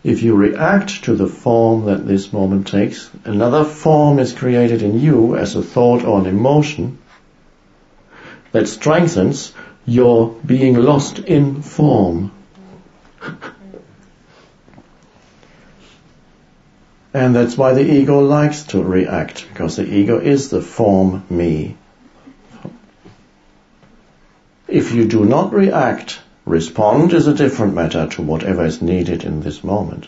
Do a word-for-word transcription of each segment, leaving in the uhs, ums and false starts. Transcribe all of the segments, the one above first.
If you react to the form that this moment takes, another form is created in you as a thought or an emotion that strengthens your being lost in form. And that's why the ego likes to react, because the ego is the form me. If you do not react, respond is a different matter to whatever is needed in this moment.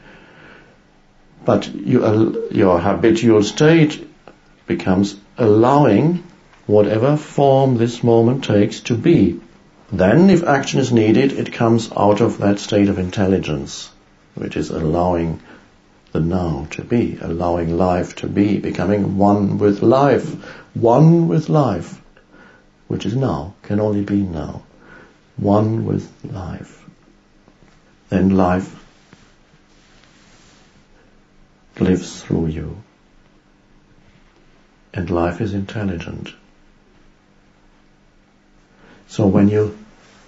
But you, your habitual state becomes allowing whatever form this moment takes to be. Then, if action is needed, it comes out of that state of intelligence, which is allowing the now to be, allowing life to be, becoming one with life, one with life, which is now, can only be now, one with life. Then life lives through you, and life is intelligent. So when you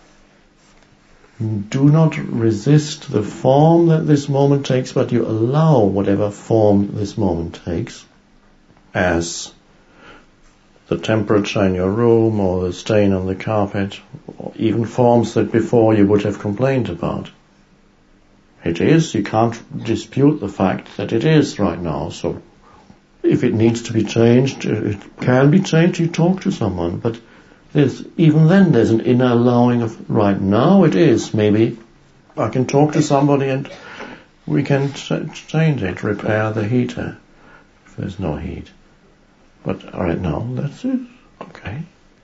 do not resist the form that this moment takes, but you allow whatever form this moment takes, as the temperature in your room or the stain on the carpet, or even forms that before you would have complained about. It is, you can't dispute the fact that it is right now, so if it needs to be changed, it can be changed, you talk to someone, but there's, even then there's an inner allowing of, right now it is, maybe I can talk to somebody and we can ch- change it, repair the heater if there's no heat. But right now, that's it. Okay.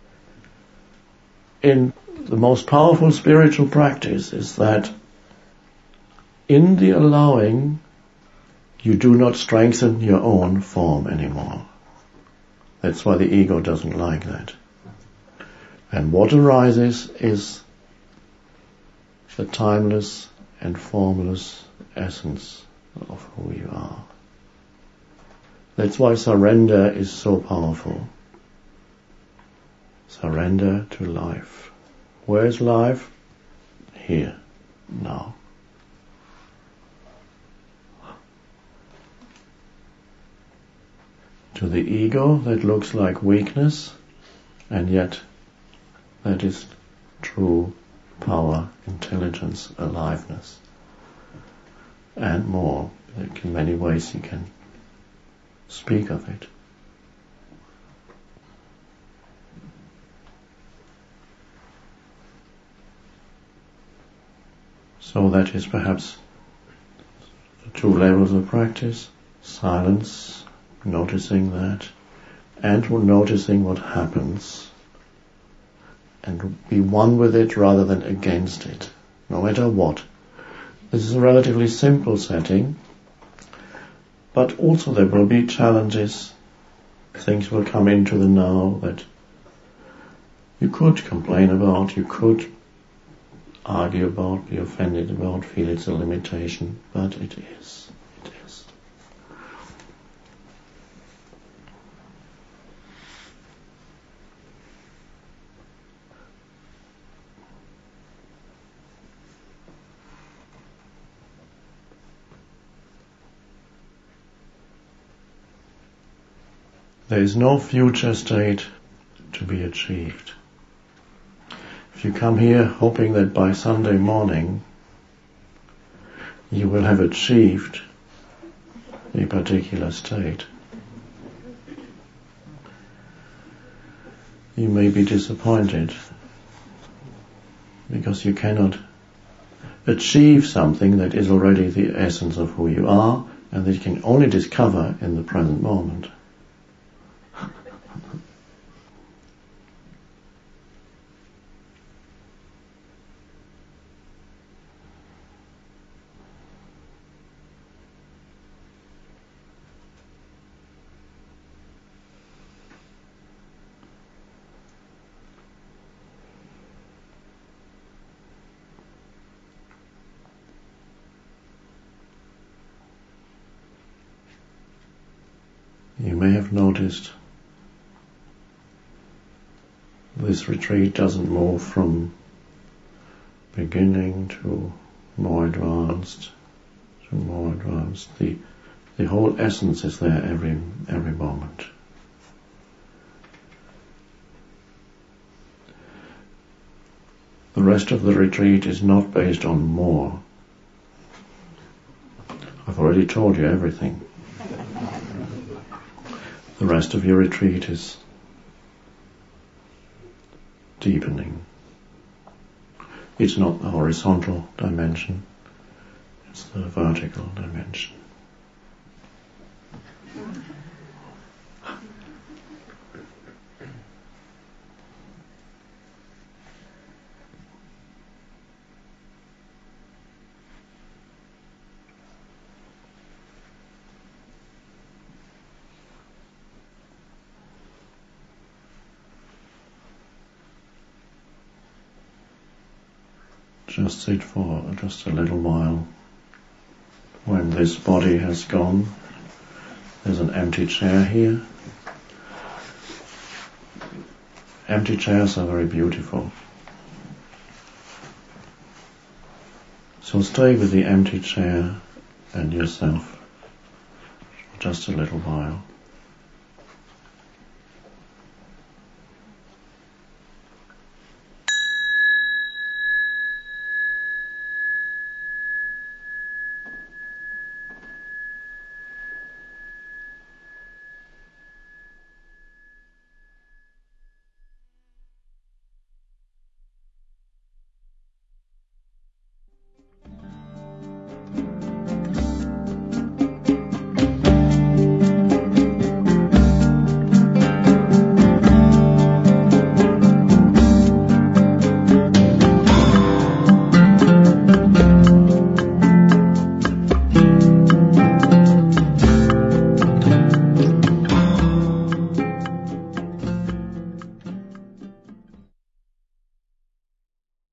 In the most powerful spiritual practice is that in the allowing, you do not strengthen your own form anymore. That's why the ego doesn't like that. And what arises is the timeless and formless essence of who you are. That's why surrender is so powerful. Surrender to life. Where is life? Here, now. To the ego, that looks like weakness, and yet that is true power, intelligence, aliveness, and more. Like in many ways you can speak of it. So that is perhaps the two levels of practice: silence, noticing that, and noticing what happens, and be one with it rather than against it, no matter what. This is a relatively simple setting, but also there will be challenges. Things will come into the now that you could complain about, you could argue about, be offended about, feel it's a limitation, but it is. It is. There is no future state to be achieved. If you come here hoping that by Sunday morning you will have achieved a particular state, you may be disappointed, because you cannot achieve something that is already the essence of who you are, and that you can only discover in the present moment. You may have noticed this retreat doesn't move from beginning to more advanced, to more advanced. The the whole essence is there every every moment. The rest of the retreat is not based on more. I've already told you everything. The rest of your retreat is deepening. It's not the horizontal dimension, it's the vertical dimension. Just sit for just a little while. When this body has gone, there's an empty chair here. Empty chairs are very beautiful. So stay with the empty chair and yourself for just a little while.